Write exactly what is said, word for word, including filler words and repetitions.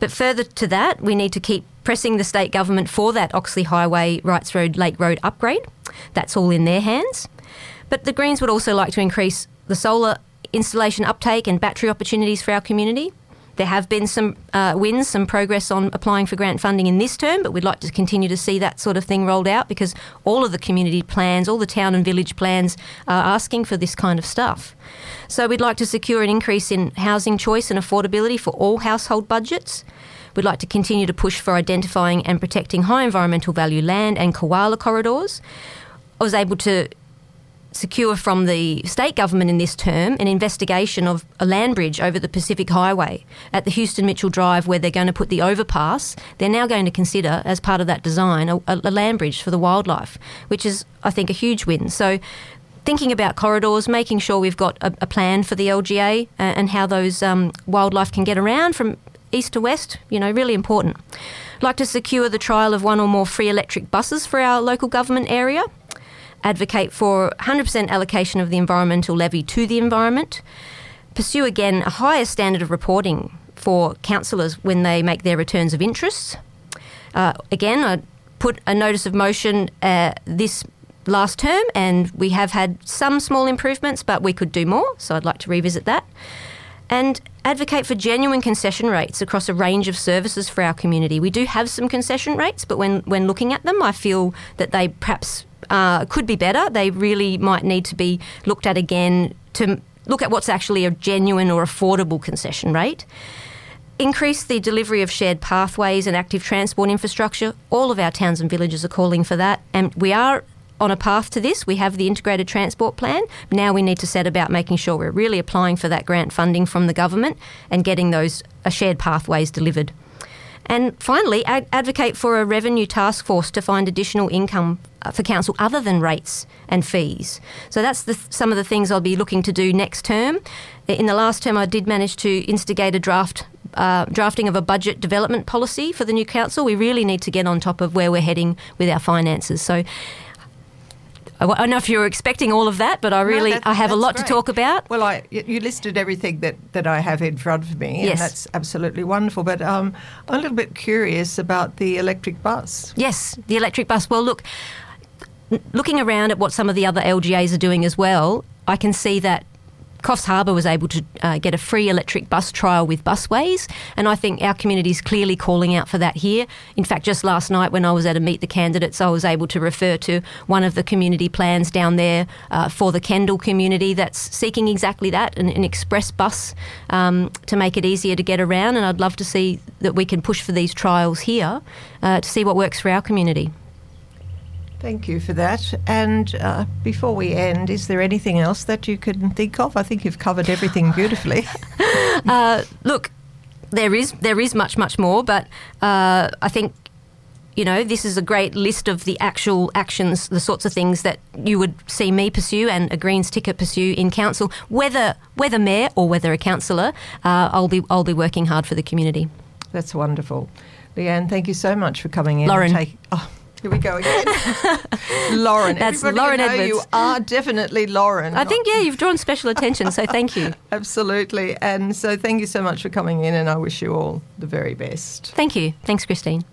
But further to that, we need to keep pressing the state government for that Oxley Highway, Wrights Road, Lake Road upgrade. That's all in their hands. But the Greens would also like to increase the solar installation uptake and battery opportunities for our community. There have been some uh, wins, some progress on applying for grant funding in this term, but we'd like to continue to see that sort of thing rolled out because all of the community plans, all the town and village plans are asking for this kind of stuff. So we'd like to secure an increase in housing choice and affordability for all household budgets. We'd like to continue to push for identifying and protecting high environmental value land and koala corridors. I was able to secure from the state government in this term an investigation of a land bridge over the Pacific Highway at the Houston Mitchell Drive where they're going to put the overpass. They're now going to consider, as part of that design, a, a land bridge for the wildlife, which is, I think, a huge win. So thinking about corridors, making sure we've got a, a plan for the L G A uh, and how those um, wildlife can get around from east to west, you know, really important. I'd like to secure the trial of one or more free electric buses for our local government area. Advocate for one hundred percent allocation of the environmental levy to the environment. Pursue again a higher standard of reporting for councillors when they make their returns of interest. Uh, again, I put a notice of motion uh, this last term and we have had some small improvements, but we could do more, so I'd like to revisit that. And advocate for genuine concession rates across a range of services for our community. We do have some concession rates, but when, when looking at them, I feel that they perhaps Uh, could be better. They really might need to be looked at again to look at what's actually a genuine or affordable concession rate. Increase the delivery of shared pathways and active transport infrastructure. All of our towns and villages are calling for that, and we are on a path to this. We have the integrated transport plan. Now we need to set about making sure we're really applying for that grant funding from the government and getting those uh, shared pathways delivered. And finally, ad- advocate for a revenue task force to find additional income for council other than rates and fees. So that's the, some of the things I'll be looking to do next term. In the last term, I did manage to instigate a draft uh, drafting of a budget development policy for the new council. We really need to get on top of where we're heading with our finances. So I don't know if you were expecting all of that, but I really no, I have a lot great. to talk about. Well, I you listed everything that, that I have in front of me, yes. and that's absolutely wonderful. But um, I'm a little bit curious about the electric bus. Yes, the electric bus. Well, look, looking around at what some of the other L G As are doing as well, I can see that Coffs Harbour was able to uh, get a free electric bus trial with Busways, and I think our community is clearly calling out for that here. In fact, just last night when I was at a Meet the Candidates, I was able to refer to one of the community plans down there uh, for the Kendall community that's seeking exactly that, an, an express bus um, to make it easier to get around, and I'd love to see that we can push for these trials here uh, to see what works for our community. Thank you for that. And uh, before we end, is there anything else that you can think of? I think you've covered everything beautifully. uh, look, there is there is much, much more, but uh, I think, you know, this is a great list of the actual actions, the sorts of things that you would see me pursue and a Greens ticket pursue in council, whether whether mayor or whether a councillor. Uh, I'll be I'll be working hard for the community. That's wonderful. Leanne, thank you so much for coming in. Lauren. And take, oh, here we go again. Lauren. That's Everybody Lauren know Edwards. You are definitely Lauren. I think, yeah, you've drawn special attention, so thank you. Absolutely. And so thank you so much for coming in, and I wish you all the very best. Thank you. Thanks, Christine.